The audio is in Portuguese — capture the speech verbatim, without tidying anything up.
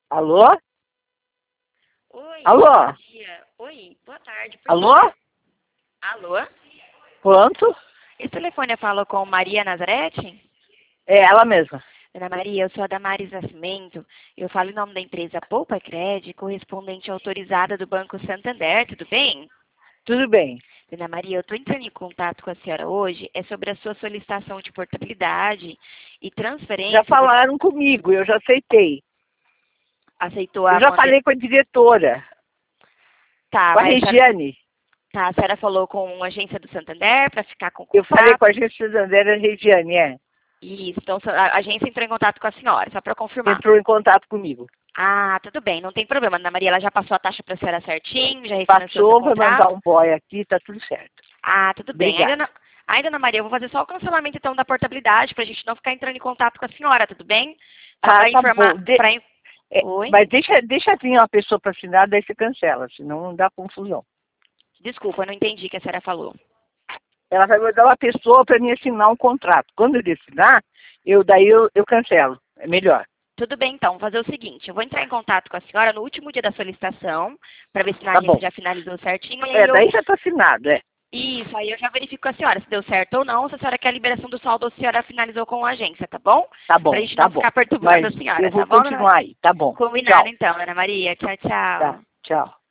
Alô? Oi, Alô? bom dia. Oi, boa tarde. Por Alô? favor. Alô? Quanto? Esse telefone eu falo com Maria Nazarete? É ela mesma. Dona Maria, eu sou a Damares Nascimento. Eu falo em nome da empresa Poupa Crédito, correspondente autorizada do Banco Santander, tudo bem? Tudo bem. Dona Maria, eu estou entrando em contato com a senhora hoje, é sobre a sua solicitação de portabilidade e transferência. Já falaram comigo, eu já aceitei. Aceitou a Eu já moder... falei com a diretora, Tá, com a mas a senhora... Regiane. Tá, a senhora falou com a agência do Santander para ficar com Eu contato? falei com a agência Santander, a Regiane, é. Isso, então a agência entrou em contato com a senhora, só para confirmar. Entrou em contato comigo. Ah, tudo bem, não tem problema. Ana Maria, ela já passou a taxa para a senhora certinho, já refinanciou Passou, seu vai contrato? mandar um boy aqui, tá tudo certo. Ah, tudo bem. Aí, Obrigada. dona, aí, dona Maria, eu vou fazer só o cancelamento então da portabilidade para a gente não ficar entrando em contato com a senhora, tudo bem? Só Ah, para tá informar. bom. De... Pra... É, Oi? mas deixa, deixa vir uma pessoa para assinar, daí você cancela, senão não dá confusão. Desculpa, eu não entendi o que a senhora falou. Ela vai mandar uma pessoa para mim assinar um contrato. Quando ele assinar, eu, daí eu, eu cancelo. É melhor. Tudo bem, então, vou fazer o seguinte, eu vou entrar em contato com a senhora no último dia da solicitação, para ver se a Tá agência bom. já finalizou certinho. E aí É, eu... daí já está assinado, é. Isso, aí eu já verifico com a senhora se deu certo ou não, se a senhora quer a liberação do saldo ou se a senhora finalizou com a agência, tá bom? Tá bom, Pra gente tá não bom. ficar perturbando Mas a senhora, eu vou tá bom, dona Maria? continuar aí, tá bom. Combinado Tchau. então, Ana Maria. Tchau, tchau. Tá, tchau.